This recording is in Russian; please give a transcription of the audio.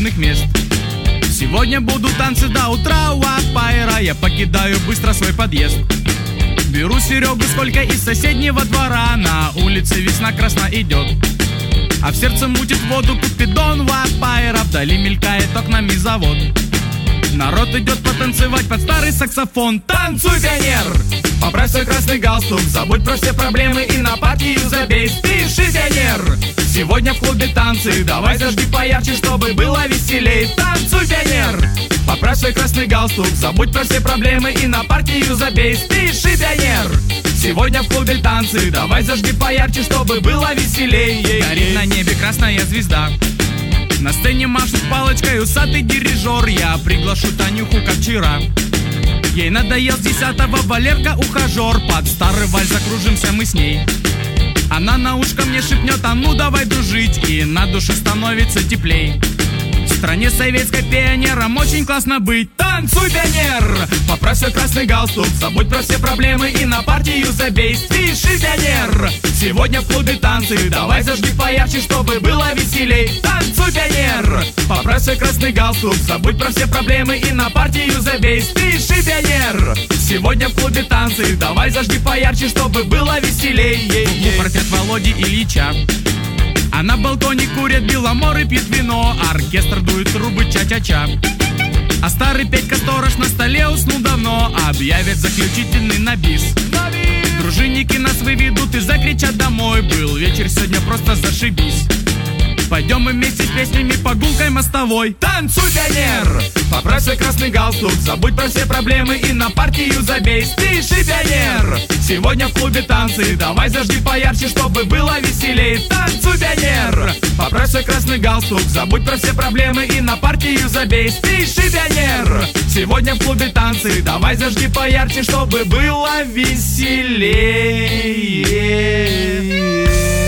разных мест. Сегодня будут танцы до утра у Апайра. Я покидаю быстро свой подъезд. Беру Серегу сколько из соседнего двора. На улице весна красна идет, а в сердце мутит воду Купидон у Апайра. Вдали мелькает окнами завод. Народ идет потанцевать под старый саксофон. Танцуй, пионер! Поправь свой красный галстук, забудь про все проблемы и на партию забей. Спеши, пионер! Сегодня в клубе танцы, давай зажги поярче, чтобы было веселей. Танцуй, пионер! Поправь свой красный галстук, забудь про все проблемы и на партию забей. Спеши, пионер! Сегодня в клубе танцы, давай зажги поярче, чтобы было веселей. Горит на небе красная звезда, на сцене машет палочкой усатый дирижер. Я приглашу Танюху, как вчера. Ей надоел с 10-го Валерка ухажер. Под старый вальс закружимся мы с ней. Она на ушко мне шепнет: а ну давай дружить. И на душе становится теплей. В стране советской пионерам очень классно быть. Танцуй, пионер! Поправь свой красный галстук, забудь про все проблемы и на партию забей. Спеши, пионер! Сегодня в клубе танцы, давай зажги поярче, чтобы было веселей. Танцуй, пионер! Поправь свой красный галстук, забудь про все проблемы и на партию забей. Спеши, пионер! Сегодня в клубе танцы, давай зажги поярче, чтобы было веселей. Портрет Володи Ильича, а на балконе курят беломор и пьют вино. Оркестр дует трубы ча-ча-ча, а старый Петька сторож на столе уснул давно. Объявят заключительный на бис. Дружинники нас выведут и закричат домой. Был вечер сегодня просто зашибись. Пойдем мы вместе с песнями по гулкой мостовой. Танцуй, пионер! Поправь свой красный галстук, забудь про все проблемы и на партию забей. Спеши, пионер! Сегодня в клубе танцы, давай зажги поярче, чтобы было веселей. Танцуй, пионер! Поправь свой красный галстук, забудь про все проблемы и на партию забей. Спеши, пионер! Сегодня в клубе танцы, давай зажги поярче, чтобы было веселей.